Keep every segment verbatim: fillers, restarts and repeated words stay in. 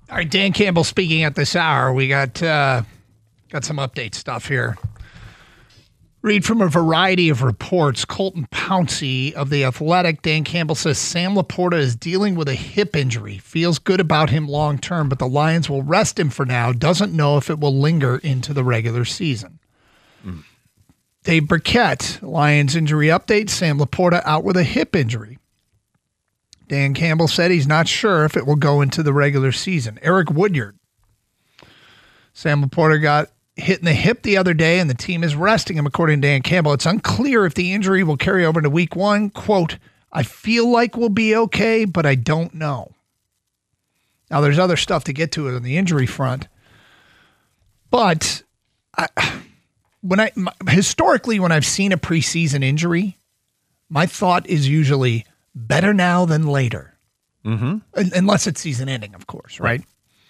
All right, Dan Campbell speaking at this hour. We got uh, got some update stuff here. Read from a variety of reports. Colton Pouncey of The Athletic. Dan Campbell says Sam Laporta is dealing with a hip injury. Feels good about him long term, but the Lions will rest him for now. Doesn't know if it will linger into the regular season. Mm. Dave Burkett, Lions injury update. Sam Laporta out with a hip injury. Dan Campbell said he's not sure if it will go into the regular season. Eric Woodyard. Sam Laporta got hit in the hip the other day, and the team is resting him, according to Dan Campbell. It's unclear if the injury will carry over into week one. Quote, I feel like we'll be okay, but I don't know. Now, there's other stuff to get to it on the injury front. But I, when I my, historically, when I've seen a preseason injury, my thought is usually better now than later. Mm-hmm. Unless it's season ending, of course, right?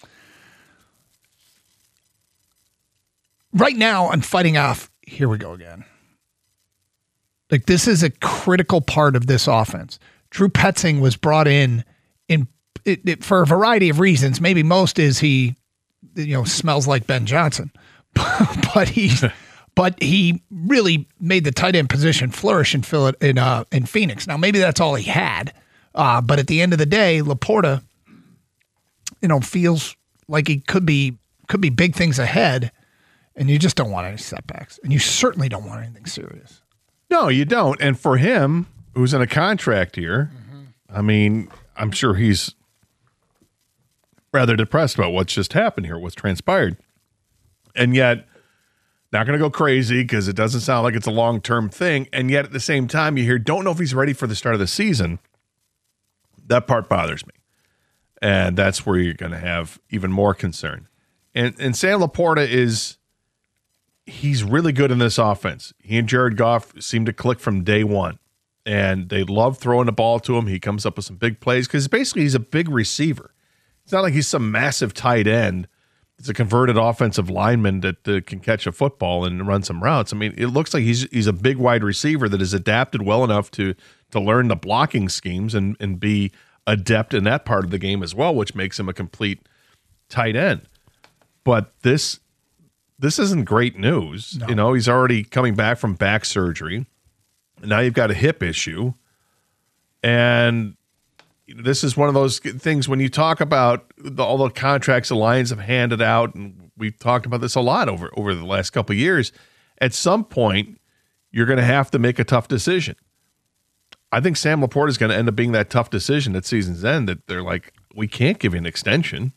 Right now, I'm fighting off, here we go again. Like, this is a critical part of this offense. Drew Petzing was brought in, in it, it, for a variety of reasons. Maybe most is he, you know, smells like Ben Johnson. but he but he really made the tight end position flourish in, Phil, in, uh, in Phoenix. Now, maybe that's all he had. Uh, but at the end of the day, Laporta, you know, feels like he could be could be big things ahead. And you just don't want any setbacks. And you certainly don't want anything serious. No, you don't. And for him, who's in a contract here, mm-hmm. I mean, I'm sure he's rather depressed about what's just happened here, what's transpired. And yet, not going to go crazy because it doesn't sound like it's a long-term thing. And yet, at the same time, you hear, don't know if he's ready for the start of the season. That part bothers me. And that's where you're going to have even more concern. And, and Sam Laporta is... he's really good in this offense. He and Jared Goff seem to click from day one, and they love throwing the ball to him. He comes up with some big plays because basically he's a big receiver. It's not like he's some massive tight end. It's a converted offensive lineman that uh, can catch a football and run some routes. I mean, it looks like he's he's a big wide receiver that is adapted well enough to to learn the blocking schemes and, and be adept in that part of the game as well, which makes him a complete tight end. But this This isn't great news. No. You know, he's already coming back from back surgery. Now you've got a hip issue. And this is one of those things when you talk about the, all the contracts the Lions have handed out, and we've talked about this a lot over, over the last couple of years, at some point, you're going to have to make a tough decision. I think Sam Laporta is going to end up being that tough decision at season's end that they're like, we can't give you an extension.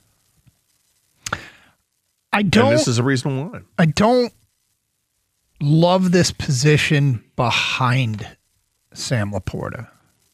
I don't. And this is a reason why. I don't love this position behind Sam Laporta.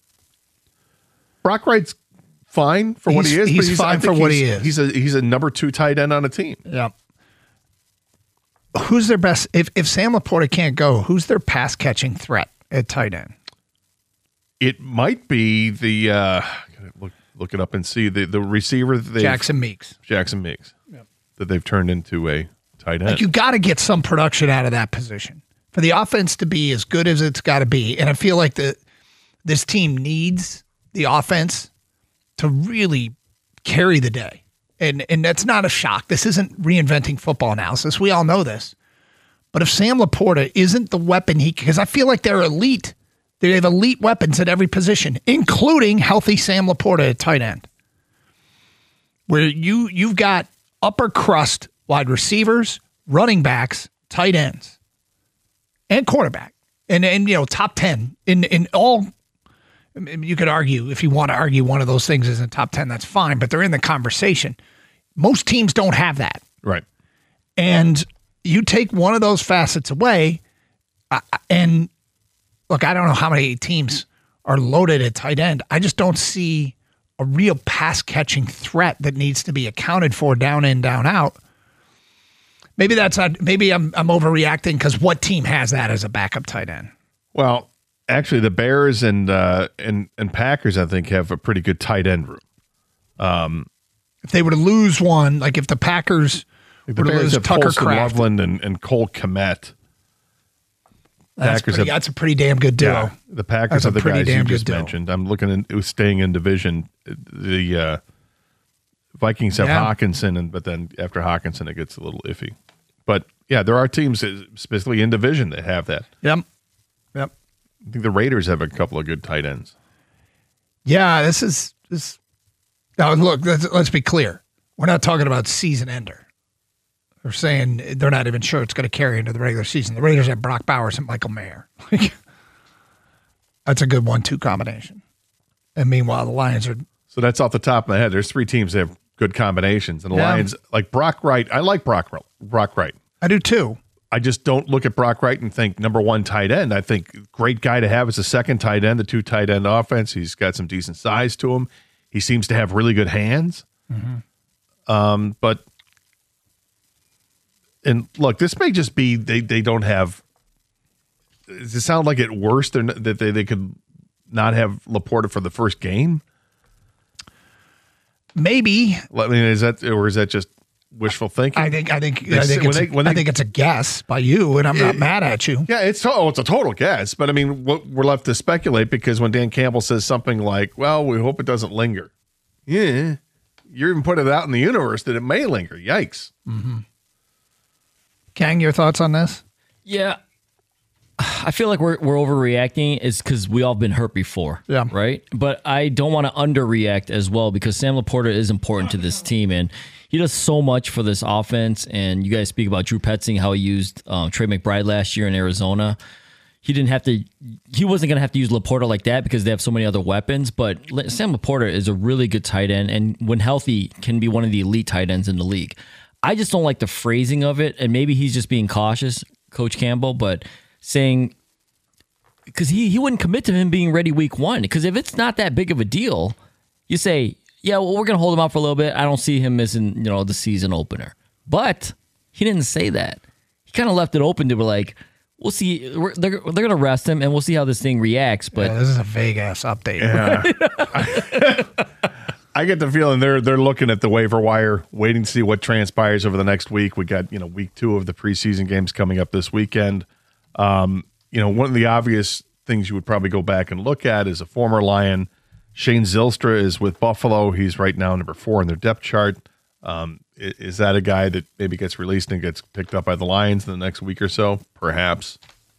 Brock Wright's fine for he's, what he is. He's, but he's fine for what he is. He's a he's a number two tight end on a team. Yep. Who's their best? If if Sam Laporta can't go, who's their pass catching threat at tight end? It might be the uh, look look it up and see the the receiver. Jackson Meeks. Jackson Meeks. Yep. That they've turned into a tight end. Like, you got to get some production out of that position for the offense to be as good as it's got to be. And I feel like the this team needs the offense to really carry the day. And and that's not a shock. This isn't reinventing football analysis. We all know this. But if Sam Laporta isn't the weapon he, because I feel like they're elite. They have elite weapons at every position, including healthy Sam Laporta at tight end. Where you you've got upper crust wide receivers, running backs, tight ends, and quarterback. And, and you know, top ten in, in all. You could argue, if you want to argue one of those things is in top ten, that's fine, but they're in the conversation. Most teams don't have that. Right. And you take one of those facets away, uh, and look, I don't know how many teams are loaded at tight end. I just don't see a real pass-catching threat that needs to be accounted for down in, down out. Maybe that's not, maybe I'm I'm overreacting because what team has that as a backup tight end? Well, actually, the Bears and uh, and and Packers, I think, have a pretty good tight end room. Um, if they were to lose one, like if the Packers the were to Bears lose have Tucker Colston Kraft, Loveland and, and Cole Kmet. That's, Packers pretty, have, that's a pretty damn good duo. Yeah, the Packers that's are the guys you just duo. mentioned. I'm looking at staying in division. The uh, Vikings have Yeah. Hawkinson, and but then after Hawkinson, it gets a little iffy. But yeah, there are teams, specifically in division, that have that. Yep. Yep. I think the Raiders have a couple of good tight ends. Yeah, this is this. Now, look, let's, let's be clear. We're not talking about season ender. They're saying they're not even sure it's going to carry into the regular season. The Raiders have Brock Bowers and Michael Mayer. That's a good one two combination. And meanwhile, the Lions are. So that's off the top of my head. There's three teams that have good combinations. And the Yeah. Lions, like Brock Wright, I like Brock, Brock Wright. I do too. I just don't look at Brock Wright and think number one tight end. I think great guy to have as a second tight end, the two tight end offense. He's got some decent size to him. He seems to have really good hands. Mm-hmm. Um, but, and look, this may just be they, they don't have, does it sound like it worse than that they, they could not have Laporta for the first game? Maybe. I mean, is that, or is that just wishful thinking? I think I think They I say- think when it's, they- when I they- think it's a guess by you, and I'm not mad at you. Yeah, it's oh, it's a total guess. But I mean, what we're left to speculate because when Dan Campbell says something like, "Well, we hope it doesn't linger," yeah, you're even putting it out in the universe that it may linger. Yikes! Kang, your thoughts on this? Yeah. I feel like we're we're overreacting is because we all been hurt before. Yeah. Right? But I don't want to underreact as well because Sam Laporta is important to this team and he does so much for this offense. And you guys speak about Drew Petzing, how he used um, Trey McBride last year in Arizona. He didn't have to, he wasn't going to have to use Laporta like that because they have so many other weapons. But Sam Laporta is a really good tight end and when healthy can be one of the elite tight ends in the league. I just don't like the phrasing of it. And maybe he's just being cautious, Coach Campbell, but saying, because he, he wouldn't commit to him being ready week one. Because if it's not that big of a deal, you say, yeah, well, we're going to hold him out for a little bit. I don't see him missing, you know, the season opener. But he didn't say that. He kind of left it open to be like, we'll see. We're, they're they're going to rest him, and we'll see how this thing reacts. But Yeah, this is a vague ass update. Yeah. I get the feeling they're they're looking at the waiver wire, waiting to see what transpires over the next week. We got you know week two of the preseason games coming up this weekend. Um, you know, one of the obvious things you would probably go back and look at is a former Lion. Shane Zylstra is with Buffalo. He's right now number four in their depth chart. Um, is, is that a guy that maybe gets released and gets picked up by the Lions in the next week or so? Perhaps.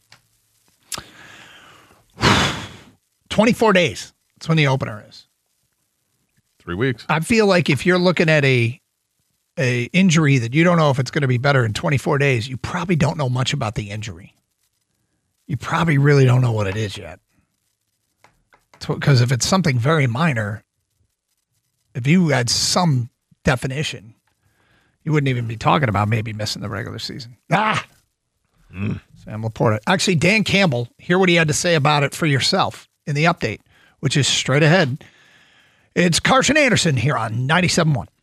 twenty-four days. That's when the opener is. Three weeks. I feel like if you're looking at a a injury that you don't know if it's going to be better in twenty-four days, you probably don't know much about the injury. You probably really don't know what it is yet. Because if it's something very minor, if you had some definition, you wouldn't even be talking about maybe missing the regular season. Ah! Mm. Sam Laporta. Actually, Dan Campbell, hear what he had to say about it for yourself in the update, which is straight ahead. It's Carson Anderson here on ninety-seven point one.